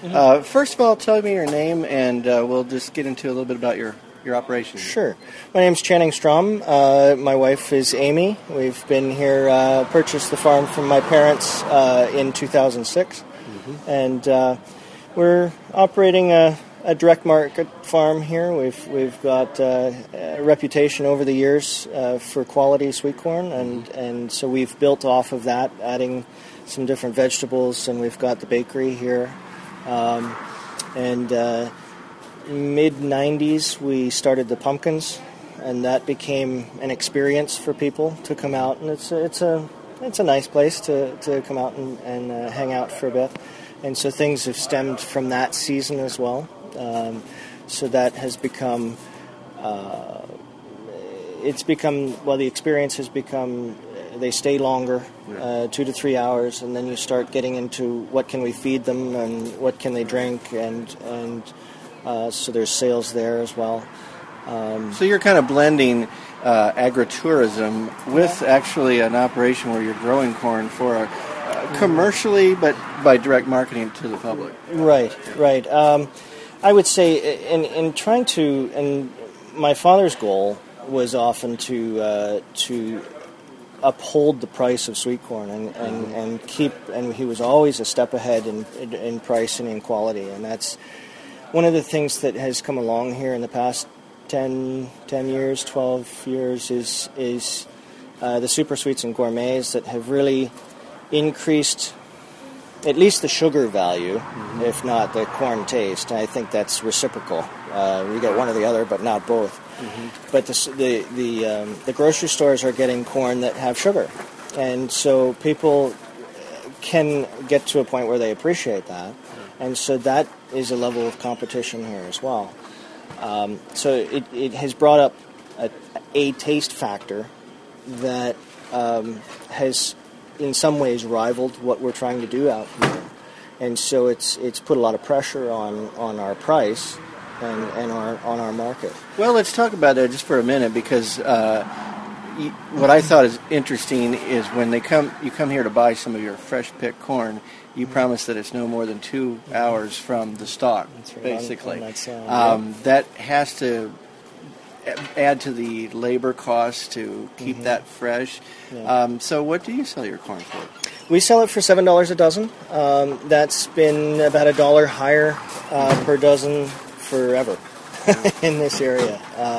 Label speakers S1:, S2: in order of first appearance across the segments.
S1: First of all, tell me your name, and we'll just get into a little bit about your operation.
S2: Sure. My name's Channing Strom. My wife is Amy. We've been here, purchased the farm from my parents in 2006, and we're operating a direct market farm here. We've got a reputation over the years for quality sweet corn, and so we've built off of that, adding some different vegetables, and we've got the bakery here. Mid-90s, we started the pumpkins, and that became an experience for people to come out, and it's a nice place to come out and hang out for a bit. And so things have stemmed from that season as well. So that has become, the experience has become, they stay longer, 2 to 3 hours, and then you start getting into what can we feed them and what can they drink, and so there's sales there as well.
S1: So you're kind of blending agritourism with actually an operation where you're growing corn for commercially, but by direct marketing to the public.
S2: Right. I would say in trying to, and my father's goal was often to uphold the price of sweet corn and keep, and he was always a step ahead in price and in quality, and that's one of the things that has come along here in the past 10 years, 12 years is the super sweets and gourmets that have really increased at least the sugar value, if not the corn taste. And I think that's reciprocal. We get one or the other, but not both. But the grocery stores are getting corn that have sugar, and so people can get to a point where they appreciate that, and so that is a level of competition here as well. So it has brought up a taste factor that has in some ways rivaled what we're trying to do out here, and so it's put a lot of pressure on our price and on our market.
S1: Well, let's talk about that just for a minute, because what I thought is interesting is when you come here to buy some of your fresh picked corn, you promise that it's no more than 2 hours from the stalk.
S2: That's right,
S1: basically.
S2: On
S1: that has to add to the labor costs to keep that fresh. Yeah. So what do you sell your corn for?
S2: We sell it for $7 a dozen. That's been about $1 higher per dozen forever in this area.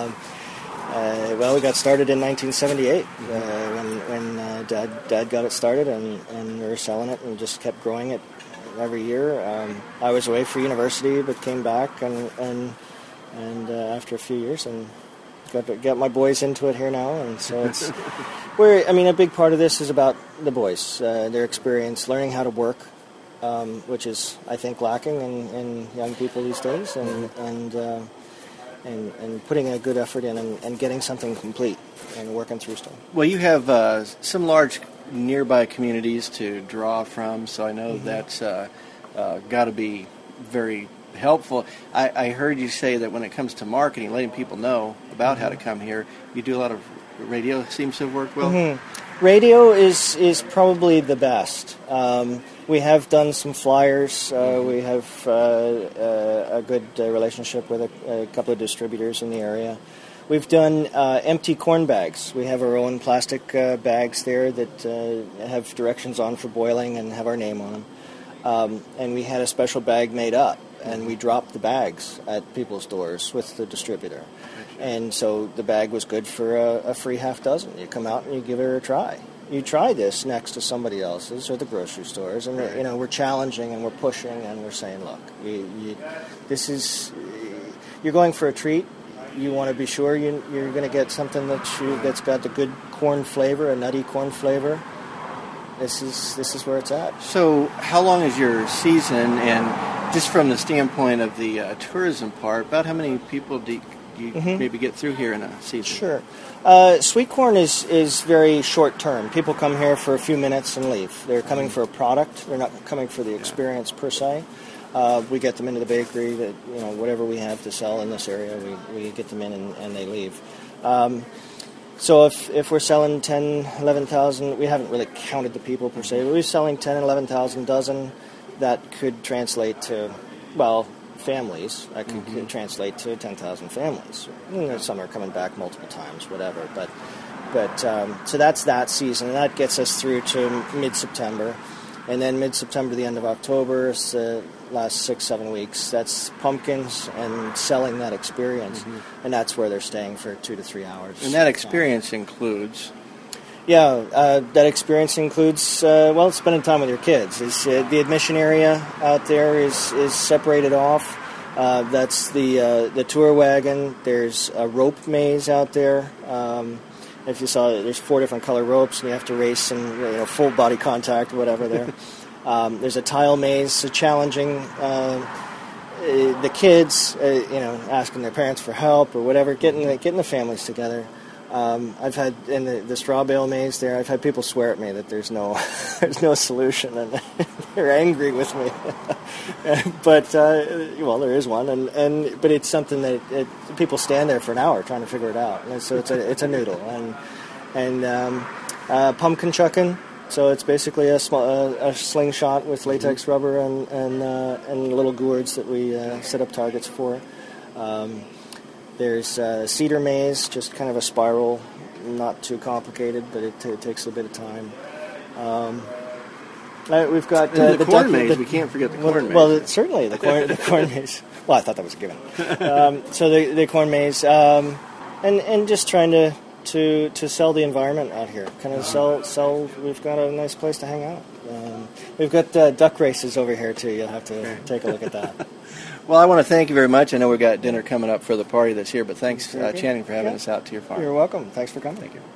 S2: We got started in 1978 when Dad got it started, and we were selling it and just kept growing it every year. I was away for university, but came back and after a few years and got my boys into it here now, and so it's a big part of this is about the boys, their experience, learning how to work, which is I think lacking in young people these days, and putting a good effort in and getting something complete and working through stuff.
S1: Well, you have some large nearby communities to draw from, so I know that's got to be very helpful. I heard you say that when it comes to marketing, letting people know about how to come here, you do a lot of radio. Seems to have worked well.
S2: Radio is probably the best. We have done some flyers. We have a good relationship with a couple of distributors in the area. We've done empty corn bags. We have our own plastic bags there that have directions on for boiling and have our name on them. And we had a special bag made up, and we dropped the bags at people's doors with the distributor. And so the bag was good for a free half dozen. You come out and you give it a try. You try this next to somebody else's or the grocery stores, and we're challenging and we're pushing and we're saying, look, you're going for a treat. You want to be sure you're going to get something that's got the good corn flavor, a nutty corn flavor. This is where it's at.
S1: So how long is your season? And just from the standpoint of the tourism part, about how many people do you maybe get through here in a season?
S2: Sure. Sweet corn is very short term. People come here for a few minutes and leave. They're coming for a product. They're not coming for the experience per se. We get them into the bakery. That whatever we have to sell in this area, we get them in and they leave. So if we're selling 10, 11,000, we haven't really counted the people per se, but we're selling 10, 11,000 dozen, that could translate to well, families. I could translate to 10,000 families. And some are coming back multiple times, whatever. But so that's that season, and that gets us through to mid-September. And then mid-September, the end of October, so last 6-7 weeks, that's pumpkins and selling that experience. And that's where they're staying for 2 to 3 hours.
S1: And that experience includes...
S2: Yeah, that experience includes, spending time with your kids. The admission area out there is separated off. That's the tour wagon. There's a rope maze out there. If you saw it, there's 4 different color ropes, and you have to race in full body contact or whatever there. There's a tile maze, so challenging the kids, asking their parents for help or whatever, getting the families together. I've had in the straw bale maze there. I've had people swear at me that there's no solution, and they're angry with me. But there is one, but it's something that people stand there for an hour trying to figure it out. And so it's a noodle, and pumpkin chucking. So it's basically a slingshot with latex rubber and little gourds that we set up targets for. There's cedar maze, just kind of a spiral, not too complicated, but it takes a bit of time. We've got
S1: the corn maze. We can't forget the corn maze.
S2: Well, certainly the corn maze. Well, I thought that was a given. So the corn maze, and just trying to sell the environment out here. Kind of sell. We've got a nice place to hang out. We've got duck races over here too. You'll have to take a look at that.
S1: Well, I want to thank you very much. I know we've got dinner coming up for the party that's here, but thanks, Channing, for having us out to your farm.
S2: You're welcome. Thanks for coming.
S1: Thank you.